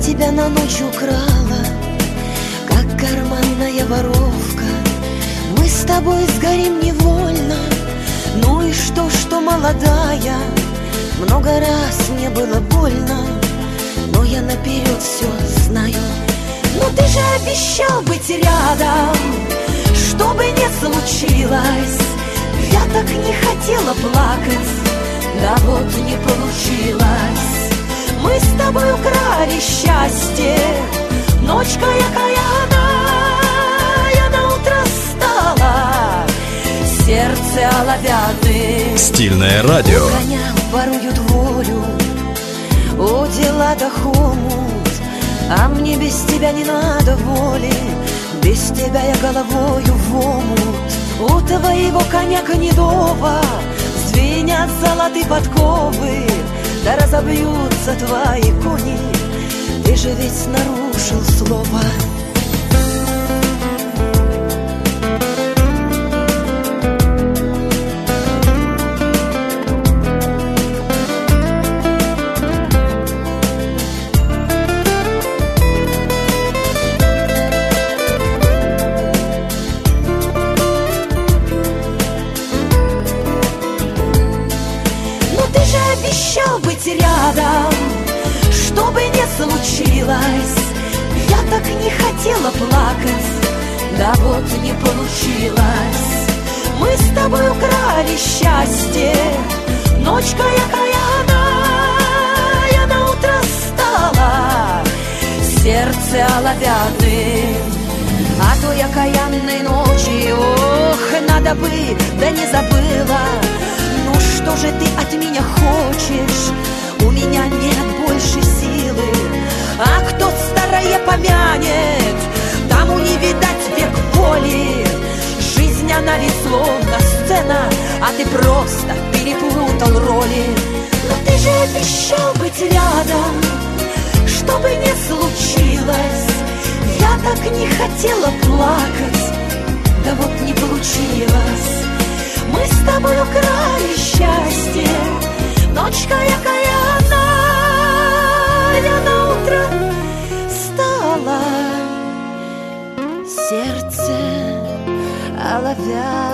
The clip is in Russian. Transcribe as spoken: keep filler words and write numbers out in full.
тебя на ночь украла, как карманная воровка. Мы с тобой сгорим невольно. Ну и что, что молодая? Много раз мне было больно, но я наперед все знаю. Но ты же обещал быть рядом, что бы ни случилось. Я так не хотела плакать, да вот не получилось. Мы с тобой украли счастье, ночка якая я на утро стала, сердце оловянное. Стильное радио. У коня воруют волю, у дела-то хомут, а мне без тебя не надо воли, без тебя я головою в омут. У твоего коня гнедого звенят золотые подковы, да разобьются твои кони, ты же ведь нарушил слово. Обещал быть рядом, что бы ни случилось. Я так не хотела плакать, да вот не получилось. Мы с тобой украли счастье, ночка якая я на утро стала, сердце оловянным. А той окаянной ночи, ох, надо бы, да не забыла. Ну что же ты от меня хочешь? У меня нет больше силы. А кто старое помянет, тому не видать век боли. Жизнь она ведь словно сцена, а ты просто перепутал роли. Но ты же обещал быть рядом, что бы ни случилось. Я так не хотела плакать, да вот не получилось. Мы с тобой украли счастье, ночка якая я на утро стала, сердце оловянное.